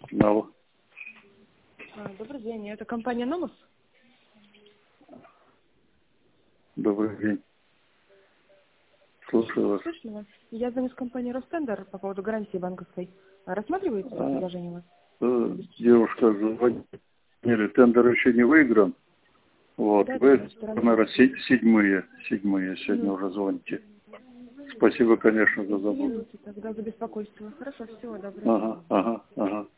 Алло. Добрый день, это компания «Номус». Добрый день. Слушаю вас. Слышно вас? Я звоню с компании «Ростендер» по поводу гарантии банковской. Рассматриваете это предложение у вас? Девушка звонили, тендер еще не выигран. Вот, Да, вы, да, наверное, седьмые сегодня уже звоните. Спасибо, конечно, за заботу. Тогда за беспокойство. Хорошо, всего доброго. Ага.